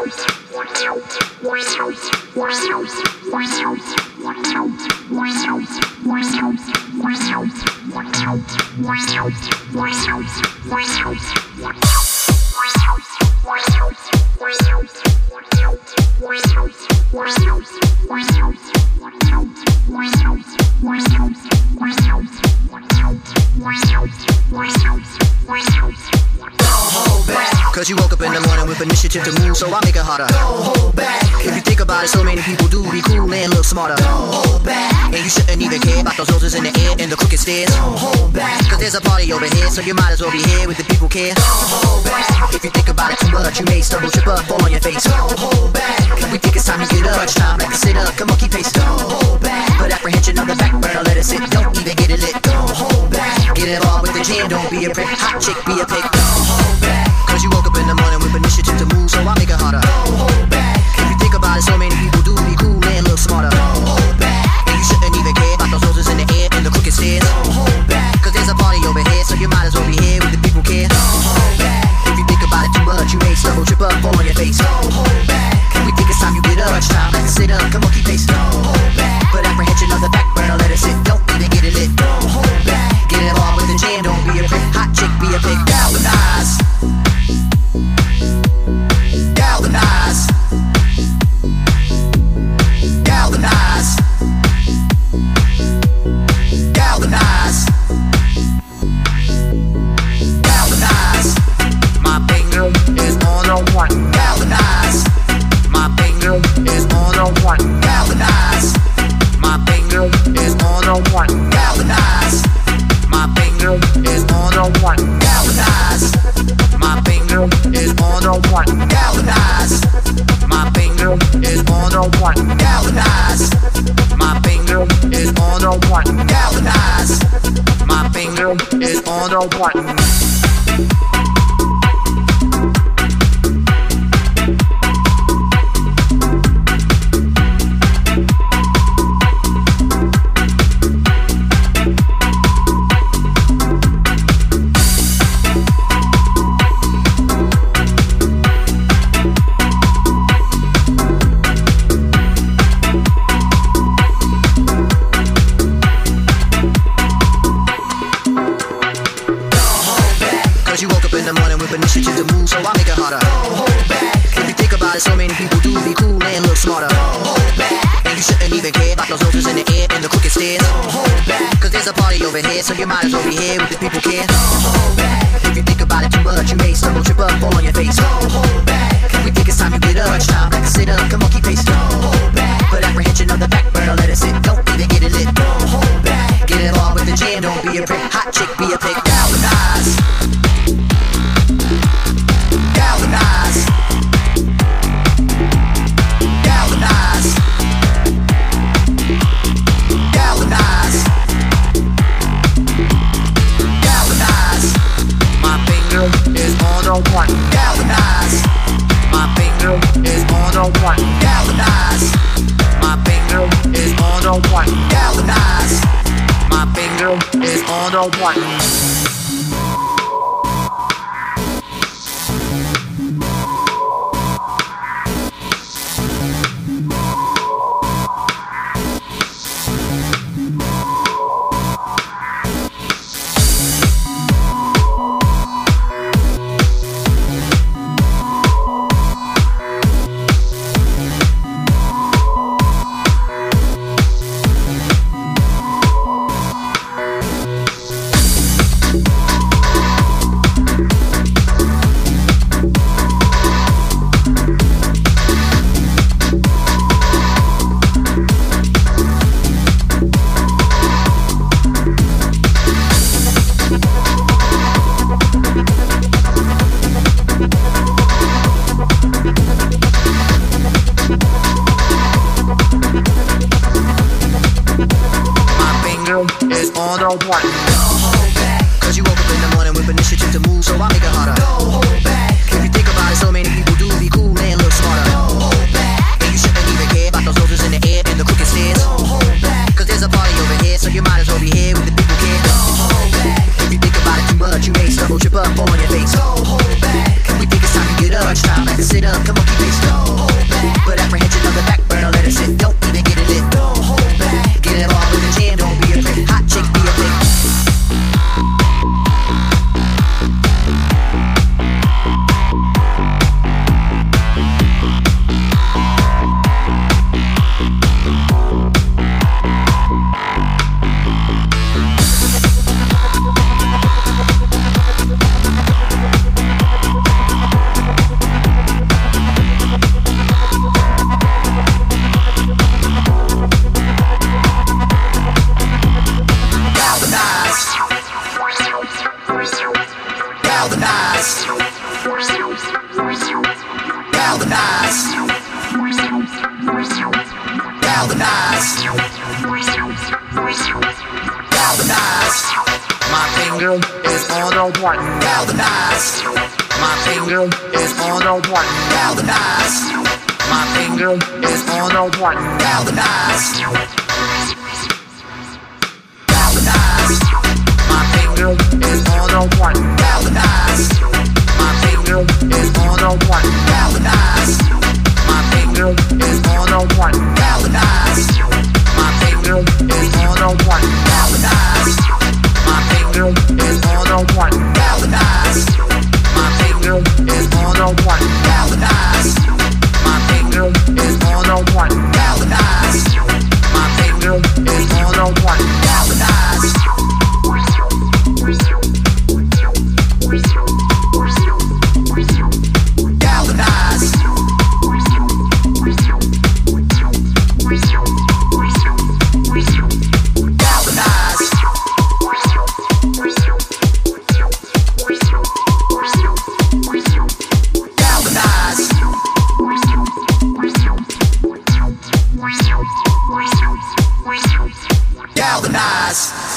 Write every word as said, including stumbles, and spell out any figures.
Cause you woke up in the morning with initiative to move, so I'll make it harder. Don't hold back. If you think about it, so many people do be cool and look smarter. Don't hold back. And you shouldn't even care about those roses in the air and the crooked stairs. Don't hold back. Cause there's a party over here, so you might as well be here with the people care. Don't hold back. If you think about it too much, you may stumble, trip up, fall on your face. Don't hold back. We think it's time to get up, crunch time, like to sit up, come on, keep pace. Don't hold back. Put apprehension on the back burner, let it sit, don't even get it lit. Don't hold back. Get involved with the jam, don't be a prick, hot chick, be a pig. Don't hold back. Cause you woke up in the morning with initiative to move, so I'll make it harder. Don't hold back. If you think about it, so many people do be cool and look smarter. Don't hold back. And you shouldn't even care about those roses in the air and the crooked stairs. Don't hold back. Cause there's a party over here, so you might as well be here with the people care. Don't hold back. If you think about it too much, you may stumble, trip up, fall on your face. Don't hold back. We think it's time you get up, crunch time, like to sit up, come on, keep pace. Don't hold back. Put apprehension on the back burner, let it sit, don't even get it lit. Don't hold back. Get involved with the jam, don't be a prick, hot chick, be a pig. Galvanize. Galvanize. Galvanize. Galvanize. Galvanize. My finger is on the one. Galvanize. My finger is on the one. Galvanize. My finger is on the one. Galvanize. My finger is on the one. Galvanize. My finger is on the one. Galvanize. My finger is on the one. Galvanize. My finger is on the one. Galvanize. My finger is on the one. Initiative to move, so I'll make it harder. Don't hold back. If you think about it, so many people do be cool and look smarter. Don't hold back. And you shouldn't even care about those roses in the air and the crooked stairs. Don't hold back. Cause there's a party over here, so you might as well be here with the people care. Don't hold back. If you think about it too much, you may stumble, trip up, fall on your face. Don't hold back. We think it's time you get up, crunch time, like to sit up, come on, keep pace. Don't hold back. Put apprehension on the back burner, let it sit, don't even get it lit. Don't hold back. Get involved with the jam, don't be a prick, hot chick, be a pig. Galvanize. Galvanize. Galvanize. Galvanize. Galvanize. My finger is on the one. Galvanize. My finger is on the one. Galvanize. My finger is on the one. Galvanize. My finger is on the one. Is on the one. Don't hold back. Cause you woke up in the morning with initiative to move, so I'll make it harder. Don't hold back. If you think about it, so many people do be cool and look smarter. Don't hold back. And you shouldn't even care about those roses in the air and the crooked stairs. Don't hold back. Cause there's a party over here, so you might as well be here with the people care. Don't hold back. If you think about it too much, you may stumble, trip up, fall on your face. Don't hold back. We think it's time you get up, crunch time, like to sit up, come on, keep pace. button. Galvanize. My finger is on the button. Galvanize. My finger is on the button. Galvanize. Galvanize. My finger is on the button. Galvanize. My finger is on the button. Galvanize. My finger is on the button. Galvanize. My finger is on the button. Galvanize. My finger is on the button. Galvanize. My finger is on the button. Galvanize. My finger is on the button. Galvanize. My finger is on the button. Galvanize. Galvanize. Galvanize.